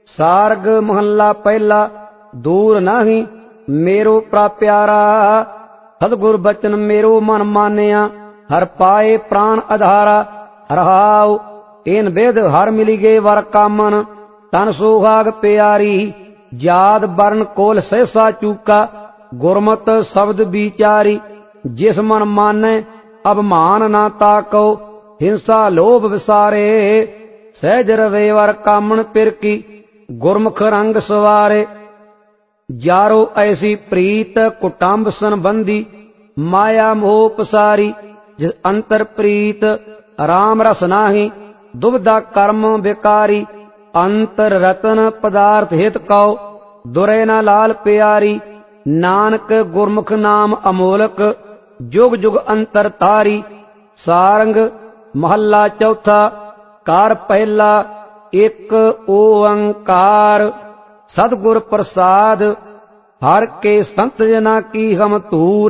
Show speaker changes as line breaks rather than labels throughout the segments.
सार्ग महला पहला। दूर नहीं मेरो प्राप्यारा, सतगुर बचन मेरो मन मानिया। हर पाए प्राण आधारा, रहाओ इन वेद हर मिली गे वर कामन। तन सुहाग प्यारी, जाद वर्ण कोल सहसा चूका। गुरमत शब्द विचारी, जिस मन माने अब मान ना ताको। हिंसा लोभ विसारे, सहज रवे वर कामन पिर की। गुरमुख रंग सवारे, यारो ऐसी प्रीत कुटुंब संबंधी। माया मोह पसारी, जिस अंतर प्रीत राम रस नाही। दुबदा कर्म बेकारी, अंतर रतन पदार्थ हित कौ। दुरै न लाल प्यारी, नानक गुरमुख नाम अमोलक। जुग जुग अंतर तारी। सारंग महला चौथा। कार पहला एक ओंकार। सतगुर प्रसाद, हर के संत जना की हम तूर।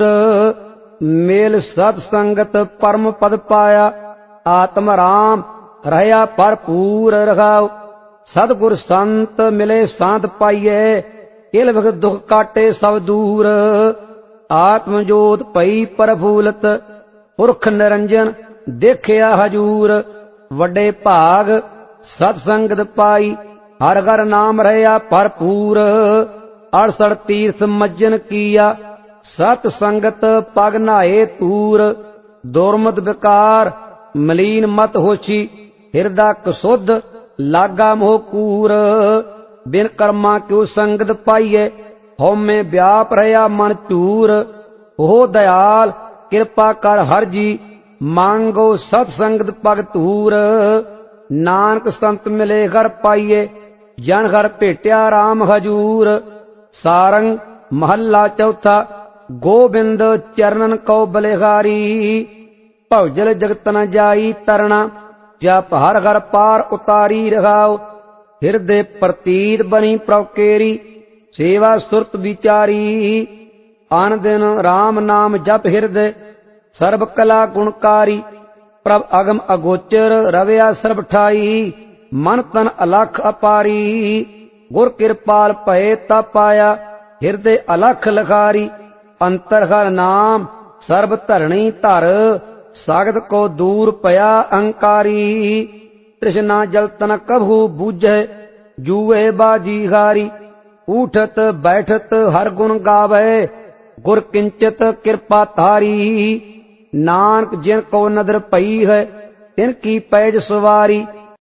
मेल सत संगत परम पद पाया। आत्म राम रहया भरपूर रखाओ। सतगुर संत मिले शांत पाइये। किल विख दुख काटे सब दूर। आत्म जोत पई प्रफुलत, पुरख निरंजन देखिया हजूर। वड्डे भाग सत संगत पाई, हर हर नाम रहया भरपूर। 68 तीर्थ मज्जन किया, सत संगत पग नहाए तूर। दुर्मत विकार मलीन मत होछी, हिरदा कसुद्ध लागा मोह कूर। बिन कर्मा क्यों संगत पाइये, हौमे व्याप रहया मन चूर। हो दयाल कृपा कर हर जी, मांगो सत संगत पग तूर। नानक संत मिले घर पाइये, जन घर भेटिया राम हजूर। सारंग महला चौथा। गोबिंद चरणन को बलिहारी, भवजल जगत न जाई तरना। जप हर हर पार उतारी रहाओ, हृदय प्रतीत बनी प्रकेरी। सेवा सुरत विचारी, आन दिन राम नाम जप हृदय। सर्व कला गुणकारी, प्रभ अगम अगोचर रवया सर्व ठाई। मन तन अलख अपारी, गुर कृपाल भय तप पाया। हृदय अलख लखारी, अंतर हर नाम सर्व धरणी धर। सागत को दूर पया अहंकारी, तृष्णा जल तन कभू बूझे। जूए बाजी हारी, उठत बैठत हर गुण गावे। गुर किंचित कृपा तारी, नानक जिन को नदर पई है, तिनकी पैज सवारी।